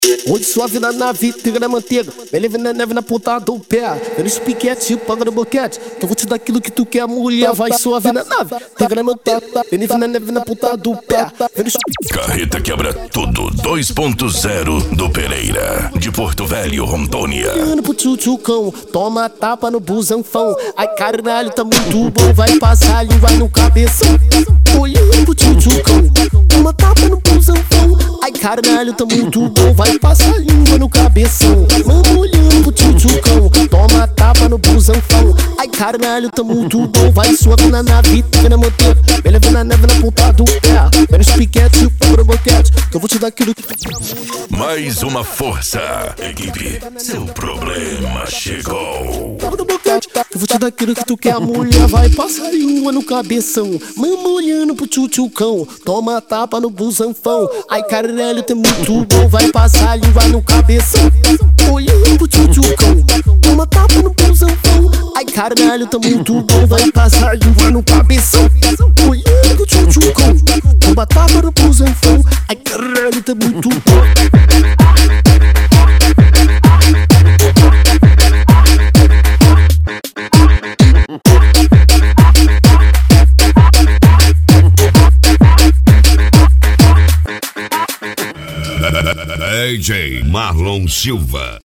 Hoje suave na nave, triga na manteiga, bem leve na neve na ponta do pé. Vendo os piquete, paga no boquete, que eu vou te dar aquilo que tu quer, mulher. Vai suave na nave, triga na manteiga, bem leve na neve na ponta do pé. Vendo os Carreta Quebra Tudo 2.0 do Pereira, de Porto Velho, Rondônia. Olhando pro tchutchucão, toma tapa no busanfão. Ai caralho, tá muito bom, vai passar a língua no cabeção. Olhando pro tchutchucão, toma tapa no busanfão. Ai caralho, tá muito bom, vai passar a língua no cabeção. Mano, olhando pro tchutchucão, toma tapa no busanfão. Ai caralho, tá muito bom, vai suave na nave, triga na manteiga, bem leve na neve na ponta do pé. Vendo os piquete, paga no boquete, que eu vou te dar aquilo que tu quer, mulher. Mais uma força, equipe, seu problema chegou. Paga no boquete, que eu vou te dar aquilo que tu quer, mulher. Vai passar a língua no cabeção. Mano, olhando pro tchutchucão, toma tapa no busanfão. Ai caralho, tá muito bom, vai passar a língua no cabeção. Olhando pro tchutchucão, toma tapa no busanfão. Ai caralho, tá muito bom, vai passar a língua no cabeção. Olhando pro tchutchucão, toma tapa no busanfão. Ai caralho, tá muito bom. DJ Marlon Silva.